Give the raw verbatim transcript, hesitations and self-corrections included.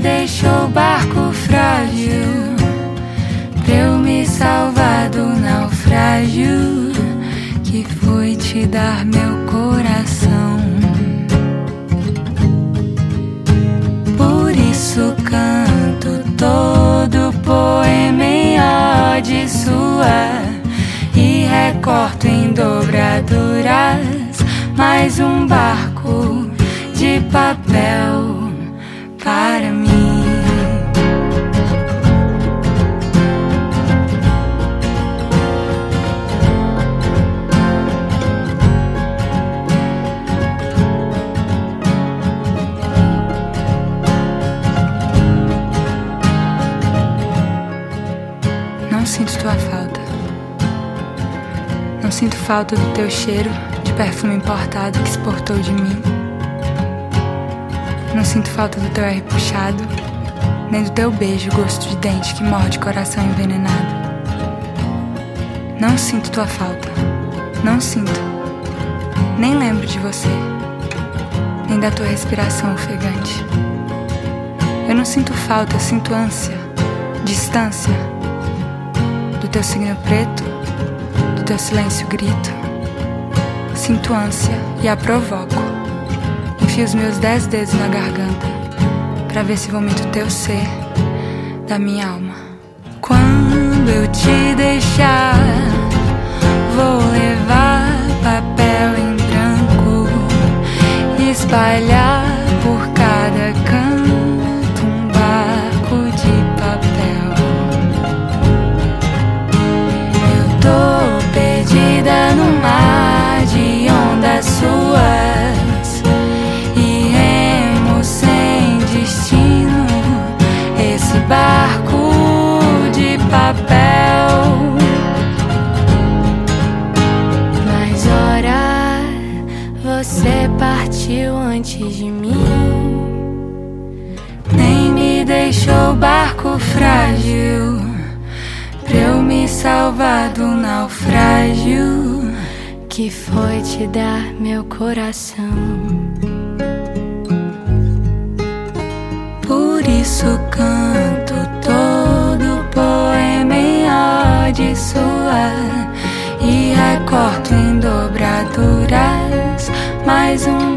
deixou barco frágil pra eu me salvar do naufrágio que foi te dar meu coração. Por isso canto todo poema em ode sua e recorto em dobraduras mais um barco de papel para mim. Não sinto tua falta. Não sinto falta do teu cheiro de perfume importado que exportou de mim. Não sinto falta do teu R puxado, nem do teu beijo, gosto de dente que morde coração envenenado. Não sinto tua falta. Não sinto. Nem lembro de você, nem da tua respiração ofegante. Eu não sinto falta, eu sinto ânsia, distância do teu signo preto, do teu silêncio grito. Sinto ânsia e a provoco. Enfio os meus dez dedos na garganta pra ver se vomito o teu ser da minha alma. Quando eu te deixar, vou levar papel em branco e espalhar por cada canto um barco de papel. Eu tô perdida no mar de ondas suas e remo sem destino, esse barco de papel. Mas ora, você partiu antes de mim, nem me deixou barco frágil pra eu me salvar do naufrágio que foi te dar meu coração. Por isso canto todo poema em ode sua e recorto em dobraduras mais um